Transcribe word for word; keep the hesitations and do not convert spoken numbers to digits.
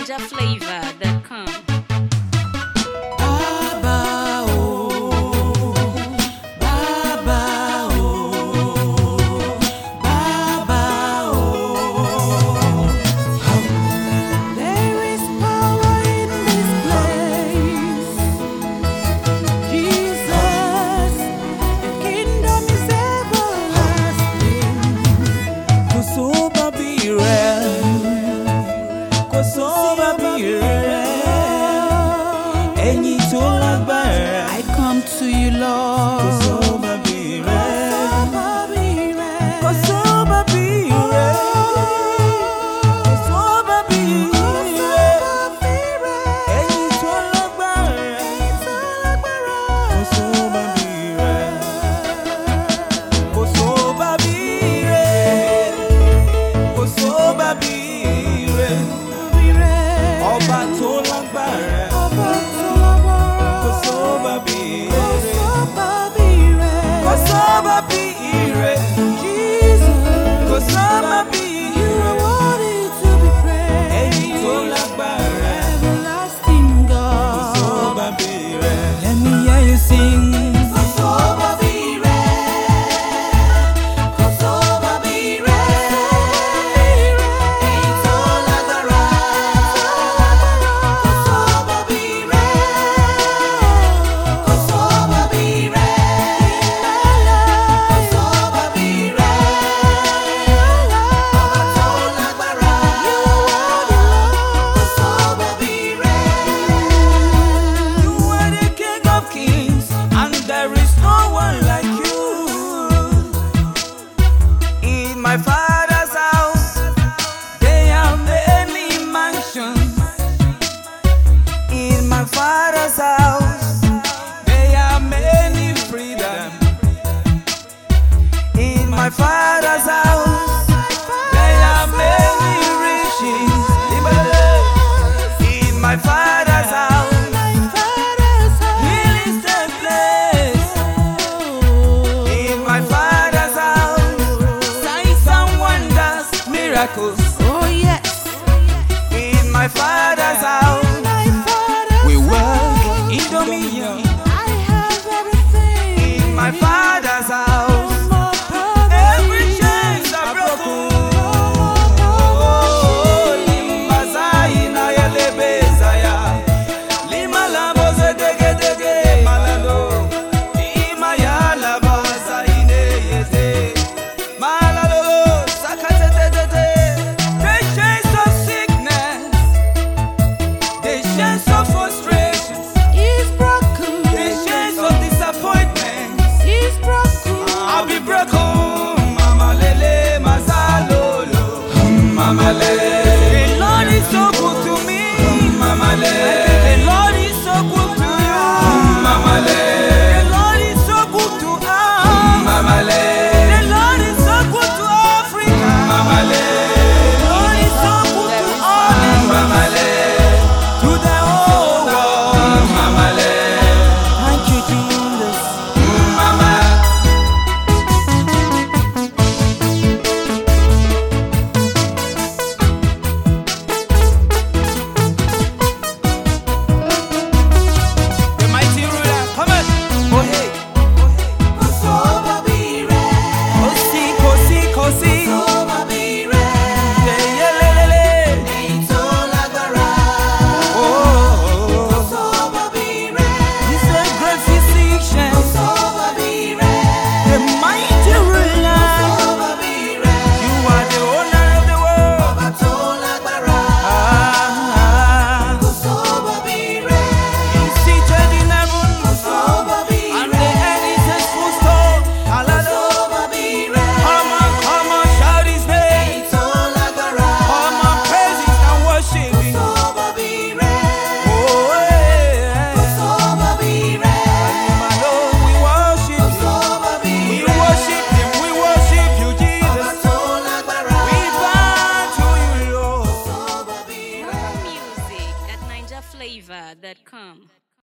ninja flavor dot com. I come to you, Lord. My Father's house, there are many mansions. In my Father's house, there are many freedom. In my Father's house, there are many riches. In my Father's house, healing takes place. In my Father's house, miracles. Oh yes. In my Father's house, My Father's we work in dominion. I have everything. In my Father's